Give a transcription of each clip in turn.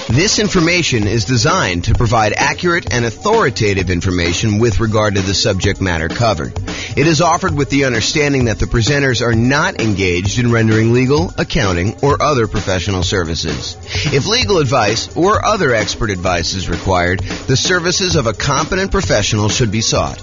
This information is designed to provide accurate and authoritative information with regard to the subject matter covered. It is offered with the understanding that the presenters are not engaged in rendering legal, accounting, or other professional services. If legal advice or other expert advice is required, the services of a competent professional should be sought.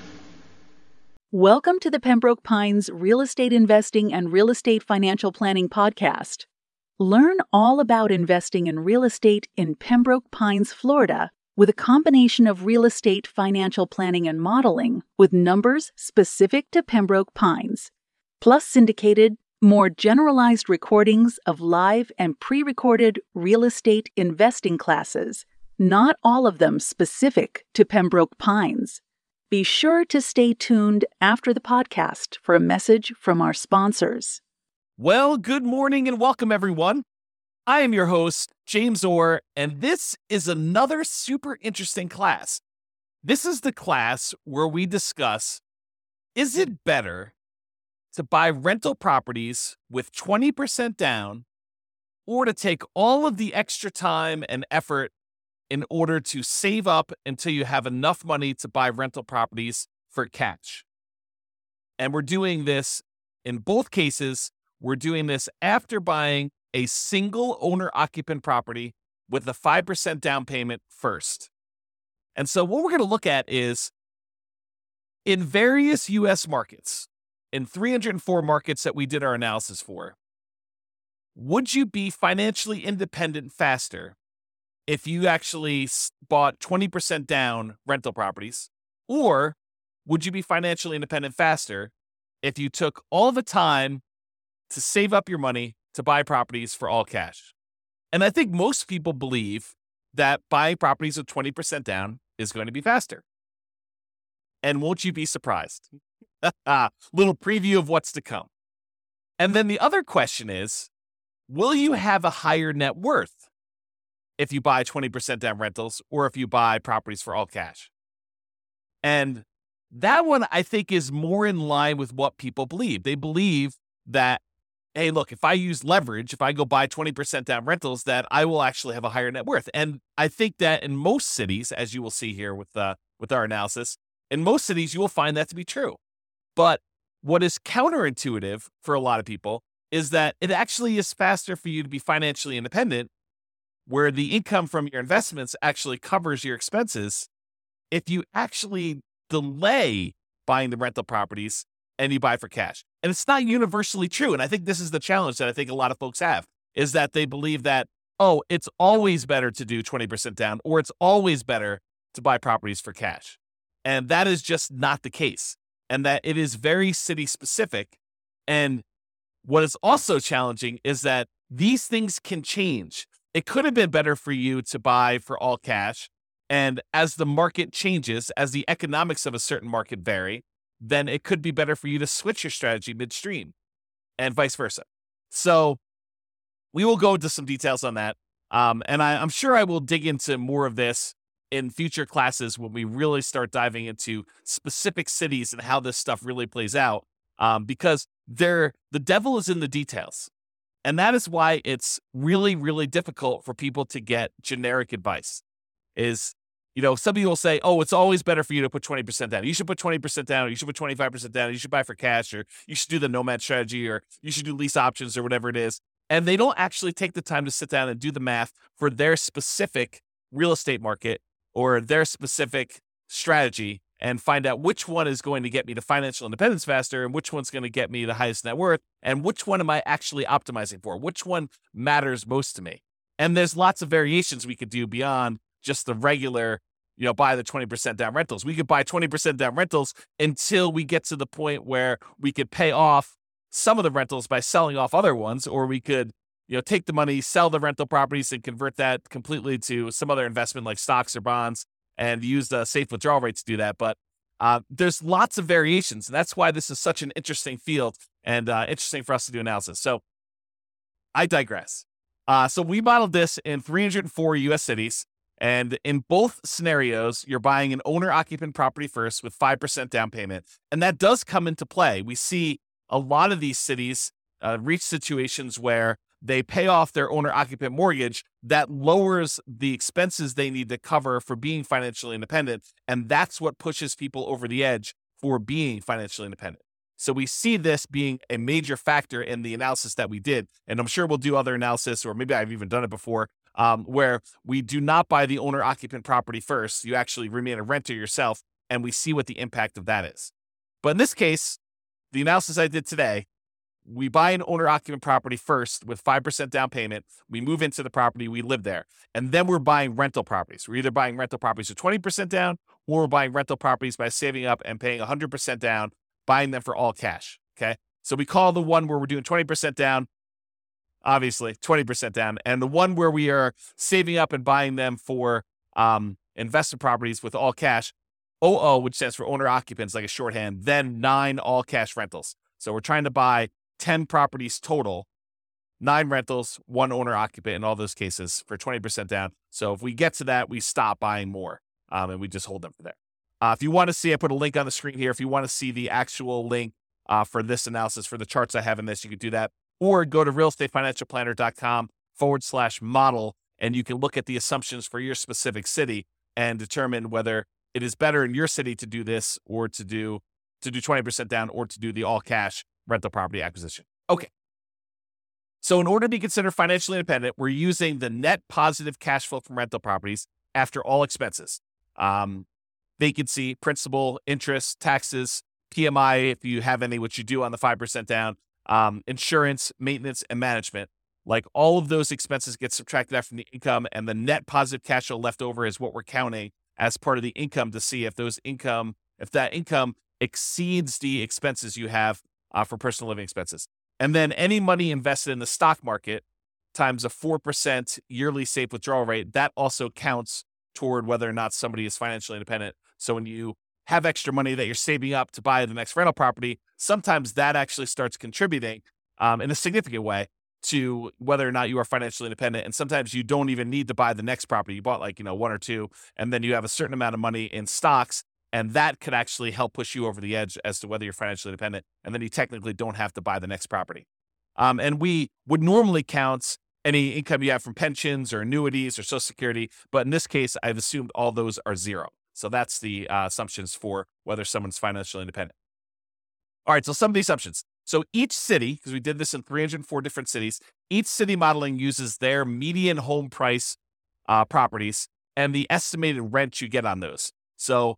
Welcome to the Pembroke Pines Real Estate Investing and Real Estate Financial Planning Podcast. Learn all about investing in real estate in Pembroke Pines, Florida, with a combination of real estate financial planning and modeling with numbers specific to Pembroke Pines, plus syndicated, more generalized recordings of live and pre-recorded real estate investing classes, not all of them specific to Pembroke Pines. Be sure to stay tuned after the podcast for a message from our sponsors. Well, good morning and welcome, everyone. I am your host, James Orr, and this is another super interesting class. This is the class where we discuss, is it better to buy rental properties with 20% down or to take all of the extra time and effort in order to save up until you have enough money to buy rental properties for cash? And we're doing this in both cases. We're doing this after buying a single owner-occupant property with a 5% down payment first. And so what we're going to look at is, in various U.S. markets, in 304 markets that we did our analysis for, would you be financially independent faster if you actually bought 20% down rental properties? Or would you be financially independent faster if you took all the time to save up your money to buy properties for all cash? And I think most people believe that buying properties with 20% down is going to be faster. And won't you be surprised? Little preview of what's to come. And then the other question is, will you have a higher net worth if you buy 20% down rentals or if you buy properties for all cash? And that one, I think, is more in line with what people believe. They believe that, hey, look, if I use leverage, if I go buy 20% down rentals, that I will actually have a higher net worth. And I think that in most cities, as you will see here with our analysis, in most cities, you will find that to be true. But what is counterintuitive for a lot of people is that it actually is faster for you to be financially independent, where the income from your investments actually covers your expenses, if you actually delay buying the rental properties and you buy for cash. And it's not universally true. And I think this is the challenge that I think a lot of folks have, is that they believe that, oh, it's always better to do 20% down, or it's always better to buy properties for cash. And that is just not the case. And that it is very city specific. And what is also challenging is that these things can change. It could have been better for you to buy for all cash. And as the market changes, as the economics of a certain market vary, then it could be better for you to switch your strategy midstream and vice versa. So we will go into some details on that. And I'm sure I will dig into more of this in future classes when we really start diving into specific cities and how this stuff really plays out, because the devil is in the details. And that is why it's really, really difficult for people to get generic advice. Some people will say, oh, it's always better for you to put 20% down. You should put 20% down, or you should put 25% down, or you should buy for cash, or you should do the nomad strategy, or you should do lease options, or whatever it is. And they don't actually take the time to sit down and do the math for their specific real estate market or their specific strategy and find out which one is going to get me to financial independence faster and which one's going to get me the highest net worth and which one am I actually optimizing for, which one matters most to me. And there's lots of variations we could do beyond just the regular, buy the 20% down rentals. We could buy 20% down rentals until we get to the point where we could pay off some of the rentals by selling off other ones, or we could, take the money, sell the rental properties and convert that completely to some other investment like stocks or bonds and use the safe withdrawal rates to do that. But there's lots of variations. And that's why this is such an interesting field and interesting for us to do analysis. So I digress. So we modeled this in 304 U.S. cities. And in both scenarios, you're buying an owner-occupant property first with 5% down payment. And that does come into play. We see a lot of these cities reach situations where they pay off their owner-occupant mortgage, that lowers the expenses they need to cover for being financially independent, and that's what pushes people over the edge for being financially independent. So we see this being a major factor in the analysis that we did, and I'm sure we'll do other analysis, or maybe I've even done it before, where we do not buy the owner-occupant property first. You actually remain a renter yourself, and we see what the impact of that is. But in this case, the analysis I did today, we buy an owner-occupant property first with 5% down payment. We move into the property, we live there. And then we're buying rental properties. We're either buying rental properties with 20% down, or we're buying rental properties by saving up and paying 100% down, buying them for all cash, okay? So we call the one where we're doing 20% down, obviously, 20% down. And the one where we are saving up and buying them for investment properties with all cash, OO, which stands for owner-occupants, like a shorthand, then 9 all-cash rentals. So we're trying to buy 10 properties total, 9 rentals, 1 owner-occupant in all those cases for 20% down. So if we get to that, we stop buying more, and we just hold them for there. If you want to see, I put a link on the screen here. If you want to see the actual link for this analysis, for the charts I have in this, you can do that. Or go to realestatefinancialplanner.com/model, and you can look at the assumptions for your specific city and determine whether it is better in your city to do this, or to do 20% down, or to do the all-cash rental property acquisition. Okay. So in order to be considered financially independent, we're using the net positive cash flow from rental properties after all expenses. Vacancy, principal, interest, taxes, PMI, if you have any, which you do on the 5% down, insurance, maintenance, and management. Like, all of those expenses get subtracted out from the income, and the net positive cash flow left over is what we're counting as part of the income to see if that income exceeds the expenses you have for personal living expenses. And then any money invested in the stock market times a 4% yearly safe withdrawal rate, that also counts toward whether or not somebody is financially independent. So when you have extra money that you're saving up to buy the next rental property, sometimes that actually starts contributing in a significant way to whether or not you are financially independent. And sometimes you don't even need to buy the next property. You bought 1 or 2, and then you have a certain amount of money in stocks, and that could actually help push you over the edge as to whether you're financially independent. And then you technically don't have to buy the next property. And we would normally count any income you have from pensions or annuities or Social Security, but in this case, I've assumed all those are 0. So that's the assumptions for whether someone's financially independent. All right, so some of the assumptions. So each city, because we did this in 304 different cities, each city modeling uses their median home price properties and the estimated rent you get on those. So,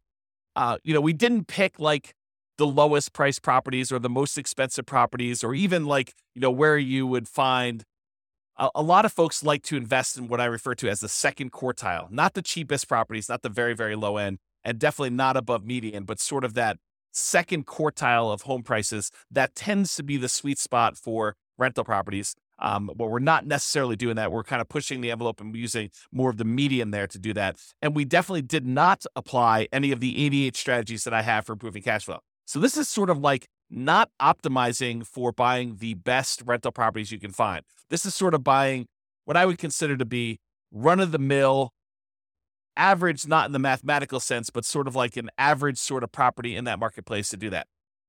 we didn't pick the lowest price properties or the most expensive properties, or even where you would find a lot of folks like to invest in what I refer to as the second quartile, not the cheapest properties, not the very, very low end, and definitely not above median, but sort of that second quartile of home prices. That tends to be the sweet spot for rental properties. But we're not necessarily doing that. We're kind of pushing the envelope and using more of the median there to do that. And we definitely did not apply any of the 88 strategies that I have for improving cash flow. So this is sort of like not optimizing for buying the best rental properties you can find. This is sort of buying what I would consider to be run-of-the-mill, average, not in the mathematical sense, but sort of like an average sort of property in that marketplace to do that.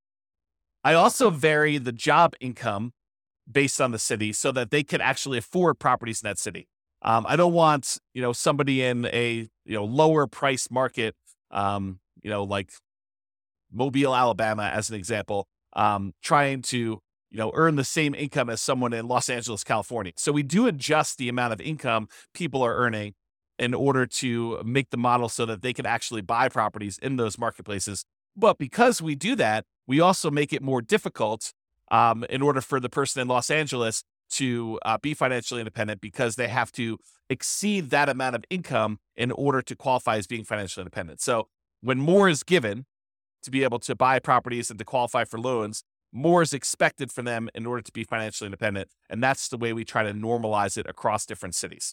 I also vary the job income based on the city so that they can actually afford properties in that city. I don't want, somebody in a, lower price market, like Mobile, Alabama, as an example, trying to, earn the same income as someone in Los Angeles, California. So we do adjust the amount of income people are earning in order to make the model so that they can actually buy properties in those marketplaces. But because we do that, we also make it more difficult in order for the person in Los Angeles to be financially independent, because they have to exceed that amount of income in order to qualify as being financially independent. So when more is given to be able to buy properties and to qualify for loans, more is expected from them in order to be financially independent. And that's the way we try to normalize it across different cities.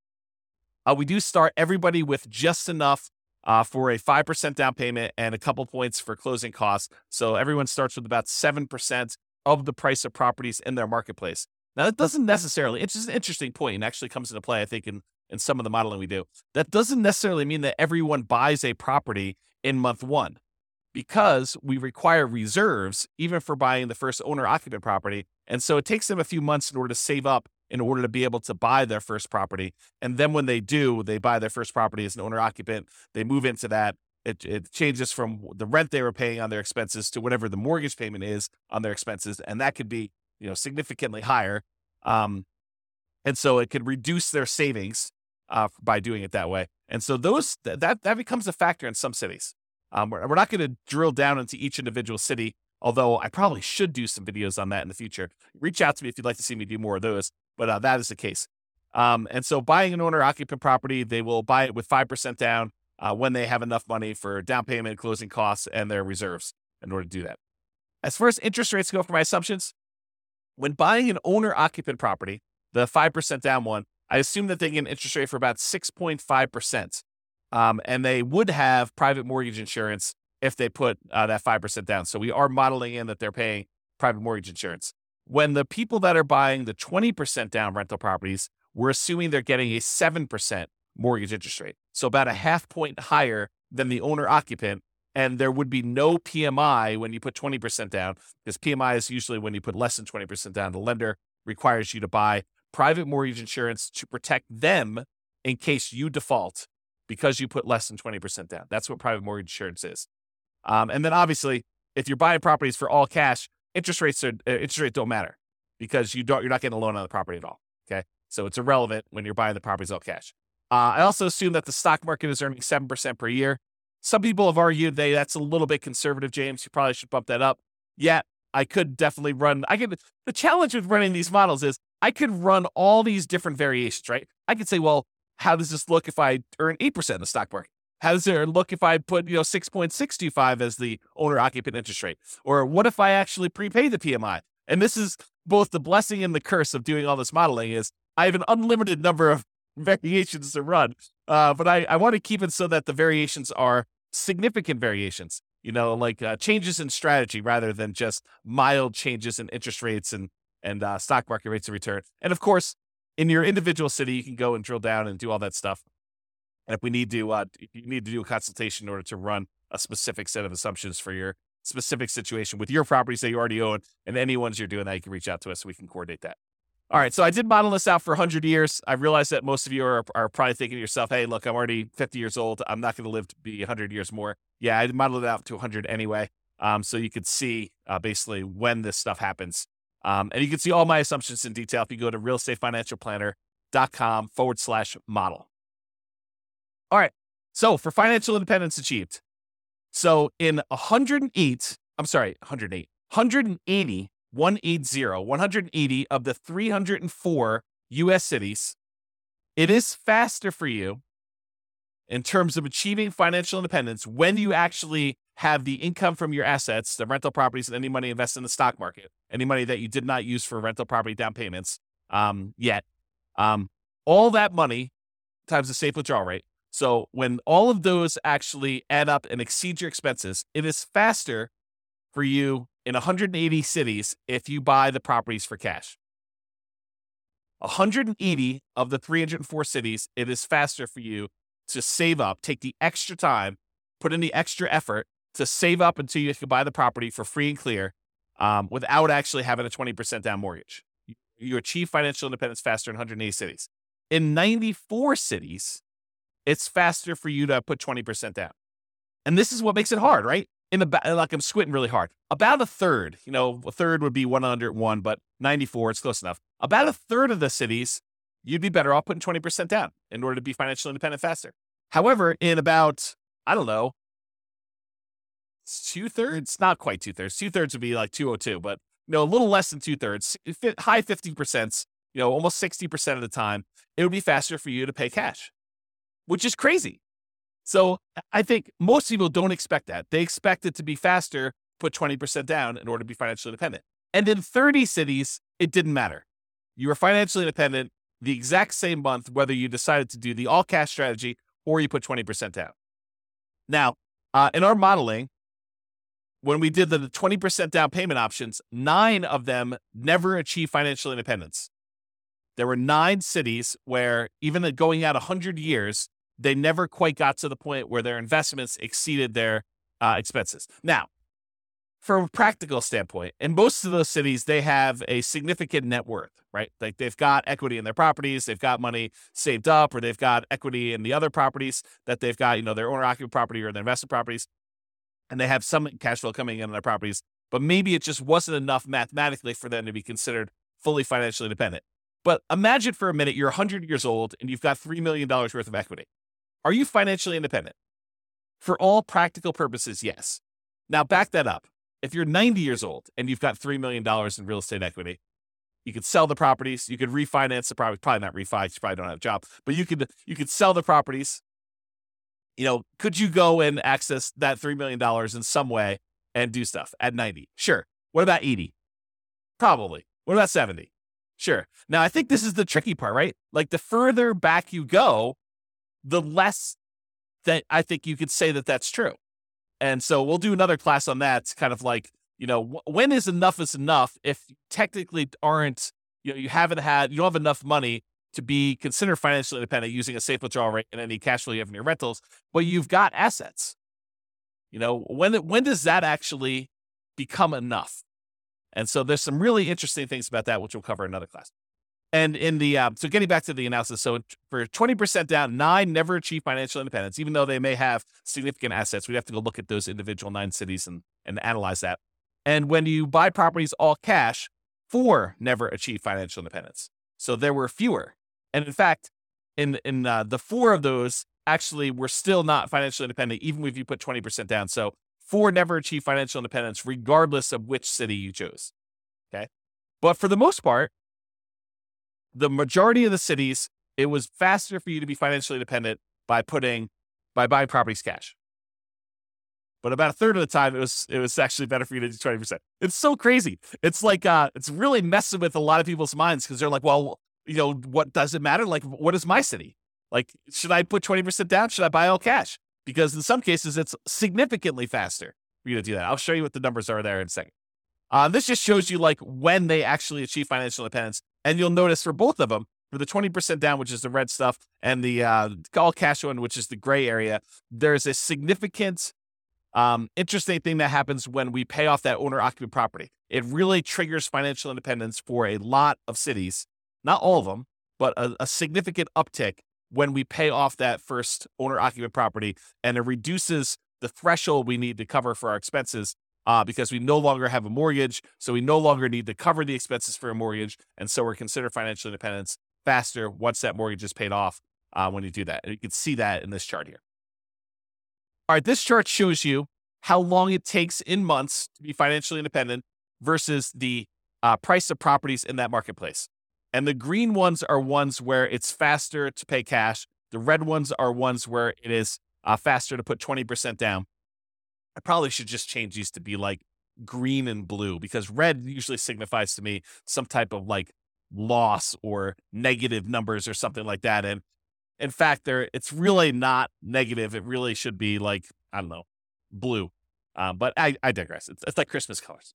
We do start everybody with just enough for a 5% down payment and a couple points for closing costs. So everyone starts with about 7% of the price of properties in their marketplace. Now, that doesn't necessarily, it's just an interesting point and actually comes into play, I think, in some of the modeling we do. That doesn't necessarily mean that everyone buys a property in month 1, because we require reserves even for buying the first owner-occupant property. And so it takes them a few months in order to save up in order to be able to buy their first property. And then when they do, they buy their first property as an owner occupant. They move into that. It changes from the rent they were paying on their expenses to whatever the mortgage payment is on their expenses. And that could be, significantly higher. And so it could reduce their savings by doing it that way. And so that becomes a factor in some cities. We're not going to drill down into each individual city, although I probably should do some videos on that in the future. Reach out to me if you'd like to see me do more of those, but that is the case. And so buying an owner-occupant property, they will buy it with 5% down when they have enough money for down payment, closing costs, and their reserves in order to do that. As far as interest rates go for my assumptions, when buying an owner-occupant property, the 5% down one, I assume that they get an interest rate for about 6.5%. And they would have private mortgage insurance if they put that 5% down. So we are modeling in that they're paying private mortgage insurance. When the people that are buying the 20% down rental properties, we're assuming they're getting a 7% mortgage interest rate. So about a half point higher than the owner occupant. And there would be no PMI when you put 20% down, because PMI is usually when you put less than 20% down. The lender requires you to buy private mortgage insurance to protect them in case you default because you put less than 20% down. That's what private mortgage insurance is. And then obviously, if you're buying properties for all cash, interest rates don't matter because you're not getting a loan on the property at all. Okay, so it's irrelevant when you're buying the properties all cash. I also assume that the stock market is earning 7% per year. Some people have argued that's a little bit conservative, James. You probably should bump that up. Yeah, I could definitely the challenge with running these models is I could run all these different variations, right? I could say, well, how does this look if I earn 8% in the stock market? How does it look if I put 6.625 as the owner occupant interest rate? Or what if I actually prepay the PMI? And this is both the blessing and the curse of doing all this modeling is I have an unlimited number of variations to run. But I want to keep it so that the variations are significant variations, like changes in strategy rather than just mild changes in interest rates and stock market rates of return. And of course, in your individual city, you can go and drill down and do all that stuff. And if you need to do a consultation in order to run a specific set of assumptions for your specific situation with your properties that you already own and any ones you're doing that, you can reach out to us so we can coordinate that. All right, so I did model this out for 100 years. I realize that most of you are probably thinking to yourself, hey, look, I'm already 50 years old. I'm not going to live to be 100 years more. Yeah, I modeled it out to 100 anyway, so you could see basically when this stuff happens. And you can see all my assumptions in detail if you go to realestatefinancialplanner.com/model. All right, so for financial independence achieved. So in 180 of the 304 U.S. cities, it is faster for you in terms of achieving financial independence when you actually have the income from your assets, the rental properties, and any money invested in the stock market, any money that you did not use for rental property down payments yet. All that money times the safe withdrawal rate. So when all of those actually add up and exceed your expenses, it is faster for you in 180 cities if you buy the properties for cash. 180 of the 304 cities, it is faster for you to save up, take the extra time, put in the extra effort to save up until you can buy the property for free and clear without actually having a 20% down mortgage. You achieve financial independence faster in 180 cities. In 94 cities, it's faster for you to put 20% down. And this is what makes it hard, right? Like I'm squinting really hard. About a third, a third would be 101, but 94, it's close enough. About a third of the cities, you'd be better off putting 20% down in order to be financially independent faster. However, in about, I don't know, 2/3, not quite 2/3. 2/3 would be like 202, but a little less than 2/3, high 50%, almost 60% of the time, it would be faster for you to pay cash, which is crazy. So I think most people don't expect that. They expect it to be faster, put 20% down in order to be financially independent. And in 30 cities, it didn't matter. You were financially independent the exact same month, whether you decided to do the all cash strategy or you put 20% down. Now, in our modeling, when we did the 20% down payment options, 9 of them never achieved financial independence. There were 9 cities where even going out 100 years, they never quite got to the point where their investments exceeded their expenses. Now, from a practical standpoint, in most of those cities, they have a significant net worth, right? Like they've got equity in their properties, they've got money saved up, or they've got equity in the other properties that they've got, their owner-occupied property or their investment properties, and they have some cash flow coming in on their properties, but maybe it just wasn't enough mathematically for them to be considered fully financially independent. But imagine for a minute, you're 100 years old and you've got $3 million worth of equity. Are you financially independent? For all practical purposes, yes. Now back that up. If you're 90 years old and you've got $3 million in real estate equity, you could sell the properties, you could refinance the property, probably not refi, you probably don't have a job, but you could sell the properties. Could you go and access that $3 million in some way and do stuff at 90? Sure. What about 80? Probably. What about 70? Sure. Now, I think this is the tricky part, right? Like the further back you go, the less that I think you could say that that's true. And so we'll do another class on that. It's kind of like, when is enough if you technically aren't, you don't have enough money to be considered financially independent using a safe withdrawal rate and any cash flow you have in your rentals, but you've got assets. When does that actually become enough? And so there's some really interesting things about that, which we'll cover in another class. And in the so getting back to the analysis, so for 20% down, 9 never achieve financial independence, even though they may have significant assets. We'd have to go look at those individual 9 cities and analyze that. And when you buy properties all cash, 4 never achieve financial independence. So there were fewer. And in fact, in the 4 of those actually were still not financially independent, even if you put 20% down. So 4 never achieve financial independence, regardless of which city you chose. Okay. But for the most part, the majority of the cities, it was faster for you to be financially independent by buying properties cash. But about a third of the time, it was actually better for you to do 20%. It's so crazy. It's like, it's really messing with a lot of people's minds because they're like, well, what does it matter? Like, what is my city? Like, should I put 20% down? Should I buy all cash? Because in some cases, it's significantly faster for you to do that. I'll show you what the numbers are there in a second. This just shows you like when they actually achieve financial independence. And you'll notice for both of them, for the 20% down, which is the red stuff, and the all cash one, which is the gray area, there's a significant interesting thing that happens when we pay off that owner-occupied property. It really triggers financial independence for a lot of cities, not all of them, but a significant uptick when we pay off that first owner-occupied property, and it reduces the threshold we need to cover for our expenses because we no longer have a mortgage, so we no longer need to cover the expenses for a mortgage, and so we're considered financial independence faster once that mortgage is paid off when you do that. And you can see that in this chart here. All right, this chart shows you how long it takes in months to be financially independent versus the price of properties in that marketplace. And the green ones are ones where it's faster to pay cash. The red ones are ones where it is faster to put 20% down. I probably should just change these to be like green and blue because red usually signifies to me some type of like loss or negative numbers or something like that. And in fact, it's really not negative. It really should be like, I don't know, blue. But I digress. It's like Christmas colors.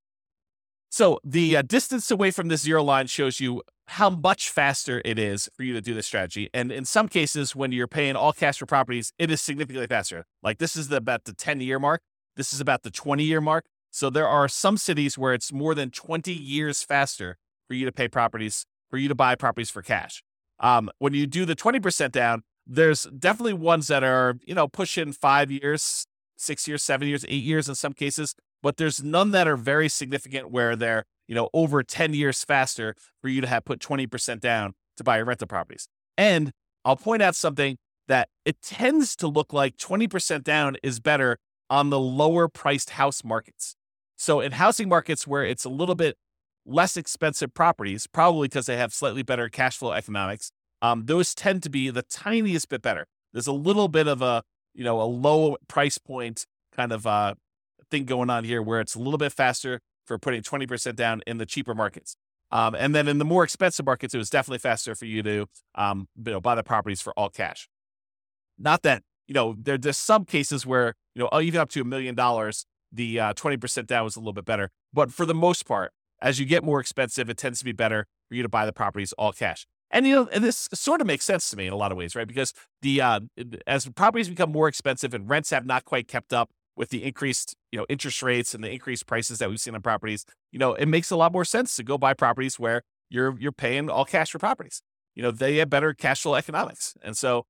So the distance away from the zero line shows you how much faster it is for you to do this strategy. And in some cases, when you're paying all cash for properties, it is significantly faster. Like this is about the 10-year mark. This is about the 20-year mark. So there are some cities where it's more than 20 years faster for you to buy properties for cash. When you do the 20% down, there's definitely ones that are, pushing 5 years, 6 years, 7 years, 8 years in some cases, but there's none that are very significant where they're, over 10 years faster for you to have put 20% down to buy your rental properties. And I'll point out something that it tends to look like 20% down is better on the lower priced house markets. So in housing markets where it's a little bit less expensive properties, probably because they have slightly better cash flow economics, those tend to be the tiniest bit better. There's a little bit of a low price point kind of thing going on here where it's a little bit faster for putting 20% down in the cheaper markets. And then in the more expensive markets, it was definitely faster for you to buy the properties for all cash. Not that, there's some cases where, even up to $1 million, the 20% down was a little bit better. But for the most part, as you get more expensive, it tends to be better for you to buy the properties all cash. And, and this sort of makes sense to me in a lot of ways, right? Because as properties become more expensive and rents have not quite kept up with the increased, interest rates and the increased prices that we've seen on properties, it makes a lot more sense to go buy properties where you're paying all cash for properties. They have better cash flow economics. And so,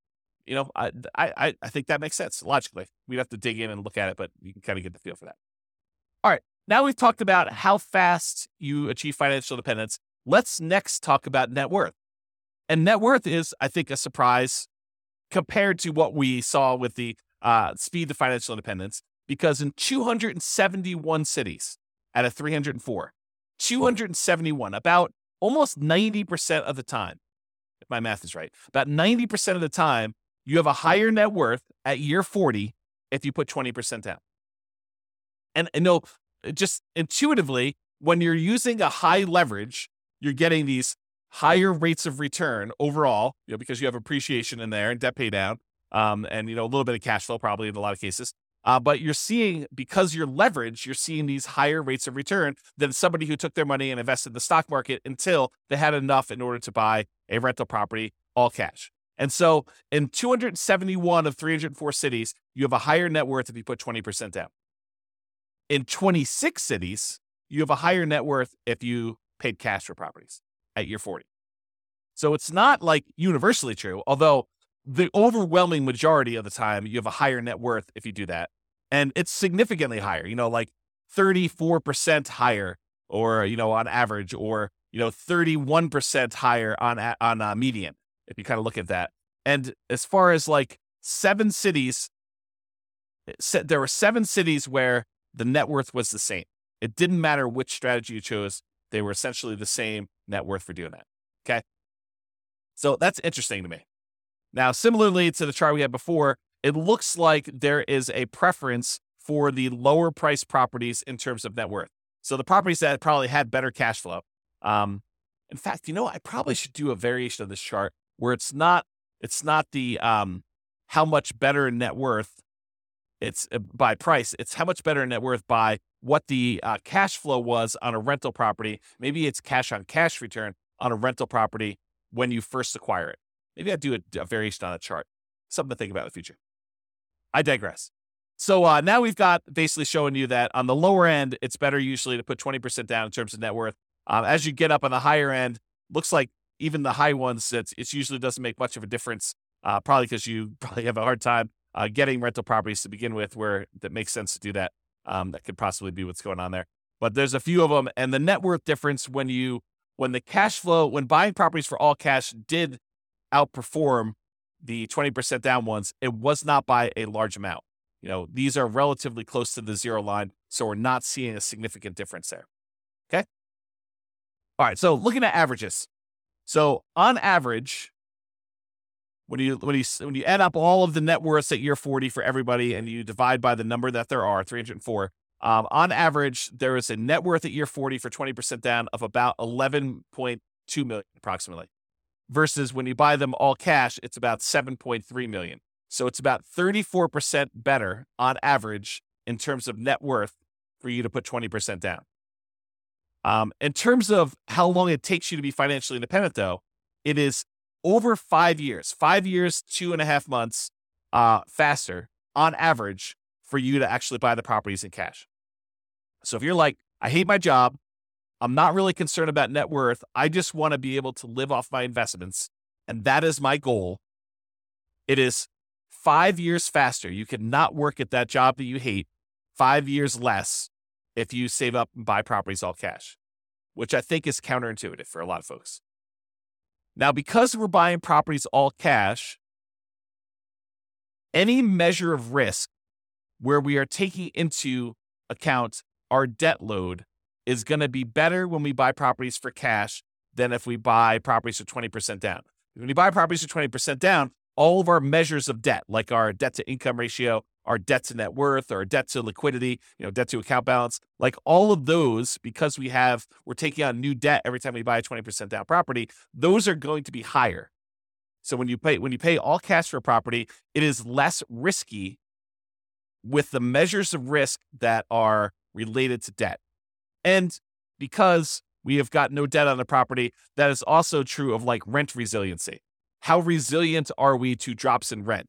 I think that makes sense logically. We'd have to dig in and look at it, but you can kind of get the feel for that. All right. Now we've talked about how fast you achieve financial independence. Let's next talk about net worth. And net worth is, I think, a surprise compared to what we saw with the speed to financial independence, because in 271 cities out of 304, 271, about almost 90% of the time, if my math is right, about 90% of the time, you have a higher net worth at year 40 if you put 20% down. And just intuitively, when you're using a high leverage, you're getting these higher rates of return overall, because you have appreciation in there and debt pay down, and a little bit of cash flow probably in a lot of cases. But you're seeing, because you're leveraged, you're seeing these higher rates of return than somebody who took their money and invested in the stock market until they had enough in order to buy a rental property all cash. And so in 271 of 304 cities, you have a higher net worth if you put 20% down. In 26 cities, you have a higher net worth if you paid cash for properties at year 40. So it's not like universally true, although the overwhelming majority of the time, you have a higher net worth if you do that. And it's significantly higher, like 34% higher, or, on average, or, 31% higher on median, if you kind of look at that. And as far as like 7 cities, there were 7 cities where the net worth was the same. It didn't matter which strategy you chose. They were essentially the same net worth for doing that. Okay. So that's interesting to me. Now, similarly to the chart we had before, it looks like there is a preference for the lower priced properties in terms of net worth. So the properties that probably had better cash flow. In fact, I probably should do a variation of this chart where it's not the how much better net worth it's by price. It's how much better net worth by what the cash flow was on a rental property. Maybe it's cash on cash return on a rental property when you first acquire it. Maybe I'll do a variation on a chart. Something to think about in the future. I digress. So now we've got basically showing you that on the lower end, it's better usually to put 20% down in terms of net worth. As you get up on the higher end, looks like even the high ones, it usually doesn't make much of a difference, probably because you probably have a hard time getting rental properties to begin with where that makes sense to do that. That could possibly be what's going on there. But there's a few of them. And the net worth difference when the cash flow, when buying properties for all cash did outperform the 20% down ones, it was not by a large amount. These are relatively close to the zero line, so we're not seeing a significant difference there. Okay. All right. So looking at averages. So on average, when you add up all of the net worths at year 40 for everybody and you divide by the number that there are, 304, on average, there is a net worth at year 40 for 20% down of about 11.2 million approximately. Versus when you buy them all cash, it's about 7.3 million. So it's about 34% better on average in terms of net worth for you to put 20% down. In terms of how long it takes you to be financially independent, though, it is over 5 years, 2.5 months faster on average for you to actually buy the properties in cash. So if you're like, I hate my job, I'm not really concerned about net worth, I just want to be able to live off my investments, and that is my goal, it is 5 years faster. You cannot work at that job that you hate 5 years less if you save up and buy properties all cash, which I think is counterintuitive for a lot of folks. Now, because we're buying properties all cash, any measure of risk where we are taking into account our debt load is going to be better when we buy properties for cash than if we buy properties for 20% down. When you buy properties for 20% down, all of our measures of debt, like our debt to income ratio, our debt to net worth, or debt to liquidity, debt to account balance, like all of those, because we're taking on new debt every time we buy a 20% down property, those are going to be higher. So when you pay all cash for a property, it is less risky with the measures of risk that are related to debt. And because we have got no debt on the property, that is also true of like rent resiliency. How resilient are we to drops in rent?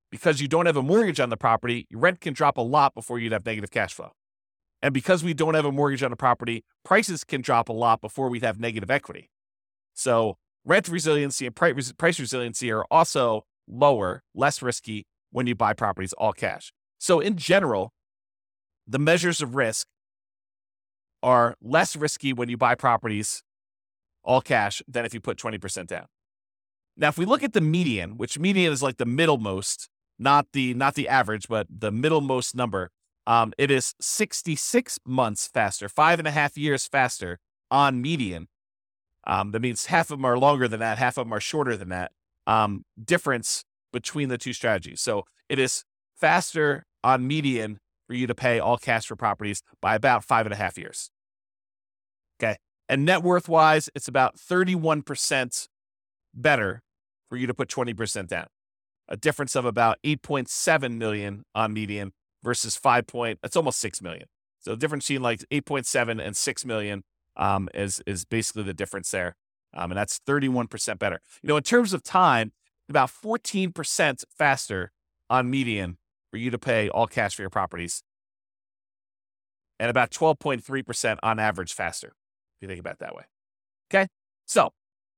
because you don't have a mortgage on the property, your rent can drop a lot before you'd have negative cash flow. And because we don't have a mortgage on the property, prices can drop a lot before we'd have negative equity. So rent resiliency and price resiliency are also lower, less risky when you buy properties all cash. So in general, the measures of risk are less risky when you buy properties all cash than if you put 20% down. Now, if we look at the median, which median is like the middlemost, not the average, but the middlemost number, it is 66 months faster, 5.5 years faster on median. That means half of them are longer than that, half of them are shorter than that. Difference between the two strategies. So it is faster on median for you to pay all cash for properties by about 5.5 years. Okay. And net worth wise, it's about 31% better for you to put 20% down. A difference of about 8.7 million on median versus it's almost 6 million. So the difference between like 8.7 and 6 million is basically the difference there. And that's 31% better. In terms of time, about 14% faster on median for you to pay all cash for your properties. And about 12.3% on average faster, if you think about it that way. Okay. So,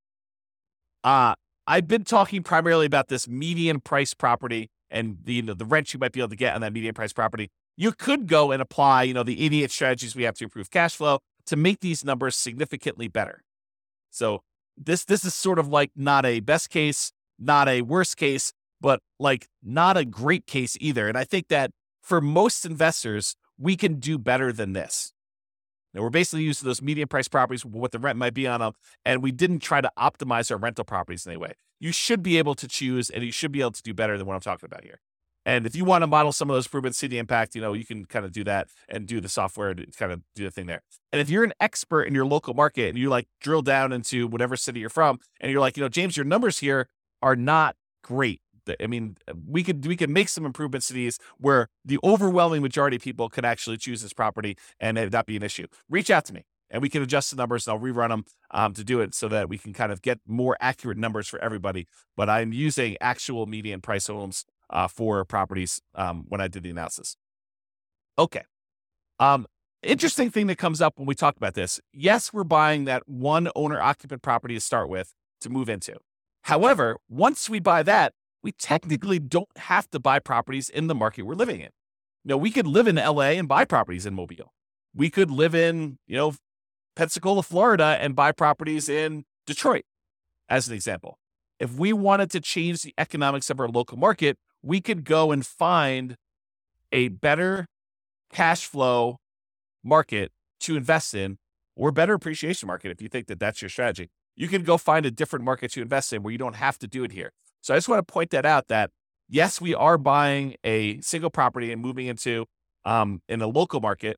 I've been talking primarily about this median price property and the rent you might be able to get on that median price property. You could go and apply, the 88 strategies we have to improve cash flow to make these numbers significantly better. So this is sort of like not a best case, not a worst case, but like not a great case either. And I think that for most investors, we can do better than this. Now, we're basically using those median price properties, what the rent might be on them, and we didn't try to optimize our rental properties in any way. You should be able to choose, and you should be able to do better than what I'm talking about here. And if you want to model some of those improvements, see the impact, you can kind of do that and do the software to kind of do the thing there. And if you're an expert in your local market and you like drill down into whatever city you're from, and you're like, James, your numbers here are not great. I mean, we could make some improvements to these where the overwhelming majority of people could actually choose this property and it not be an issue. Reach out to me and we can adjust the numbers and I'll rerun them to do it so that we can kind of get more accurate numbers for everybody. But I'm using actual median price homes for properties when I did the analysis. Okay. Interesting thing that comes up when we talk about this. Yes, we're buying that one owner occupant property to start with to move into. However, once we buy that, we technically don't have to buy properties in the market we're living in. We could live in LA and buy properties in Mobile. We could live in, Pensacola, Florida and buy properties in Detroit, as an example. If we wanted to change the economics of our local market, we could go and find a better cash flow market to invest in or better appreciation market if you think that that's your strategy. You can go find a different market to invest in where you don't have to do it here. So I just want to point that out that, yes, we are buying a single property and moving into in a local market.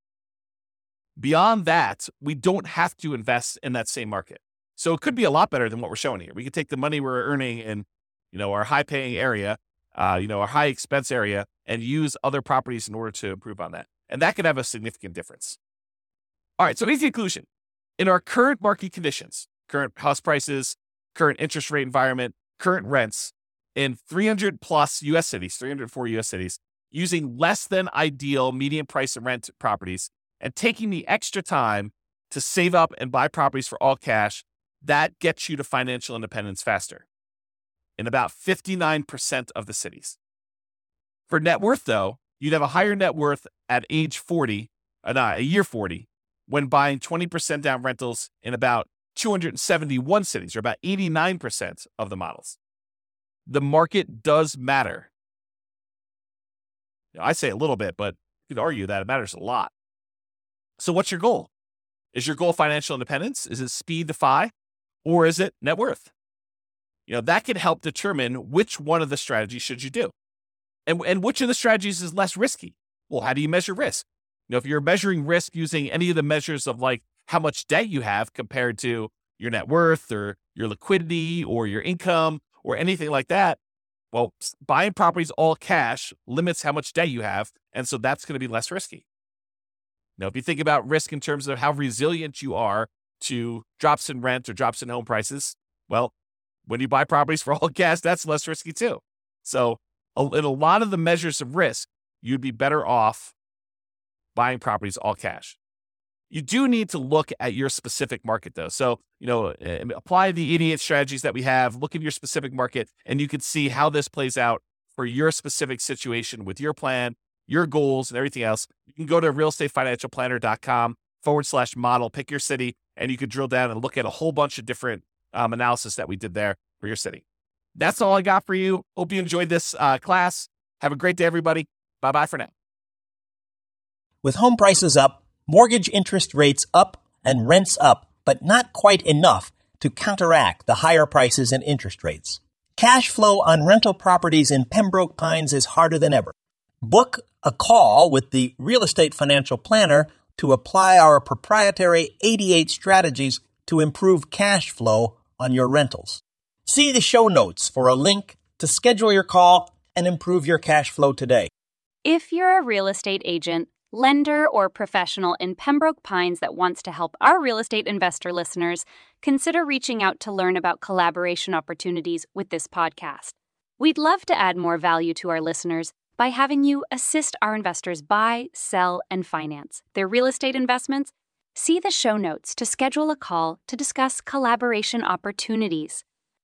Beyond that, we don't have to invest in that same market. So it could be a lot better than what we're showing here. We could take the money we're earning in, our high-paying area, our high-expense area, and use other properties in order to improve on that. And that could have a significant difference. All right, so easy conclusion. In our current market conditions, current house prices, current interest rate environment, current rents in 300 plus U.S. cities, 304 U.S. cities, using less than ideal median price and rent properties and taking the extra time to save up and buy properties for all cash, that gets you to financial independence faster in about 59% of the cities. For net worth, though, you'd have a higher net worth at age 40, year 40, when buying 20% down rentals in about 271 cities, or about 89% of the models. The market does matter. I say a little bit, but you could argue that it matters a lot. So what's your goal? Is your goal financial independence? Is it speed to FI? Or is it net worth? That can help determine which one of the strategies should you do. And which of the strategies is less risky? Well, how do you measure risk? If you're measuring risk using any of the measures of like how much debt you have compared to your net worth or your liquidity or your income or anything like that, well, buying properties all cash limits how much debt you have. And so that's going to be less risky. Now, if you think about risk in terms of how resilient you are to drops in rent or drops in home prices, well, when you buy properties for all cash, that's less risky too. So in a lot of the measures of risk, you'd be better off buying properties all cash. You do need to look at your specific market, though. So, apply the 88 strategies that we have, look at your specific market, and you can see how this plays out for your specific situation with your plan, your goals, and everything else. You can go to realestatefinancialplanner.com/model, pick your city, and you can drill down and look at a whole bunch of different analysis that we did there for your city. That's all I got for you. Hope you enjoyed this class. Have a great day, everybody. Bye-bye for now. With home prices up, mortgage interest rates up, and rents up, but not quite enough to counteract the higher prices and interest rates. Cash flow on rental properties in Pembroke Pines is harder than ever. Book a call with the Real Estate Financial Planner to apply our proprietary 88 strategies to improve cash flow on your rentals. See the show notes for a link to schedule your call and improve your cash flow today. If you're a real estate agent, lender, or professional in Pembroke Pines that wants to help our real estate investor listeners, consider reaching out to learn about collaboration opportunities with this podcast. We'd love to add more value to our listeners by having you assist our investors buy, sell, and finance their real estate investments. See the show notes to schedule a call to discuss collaboration opportunities.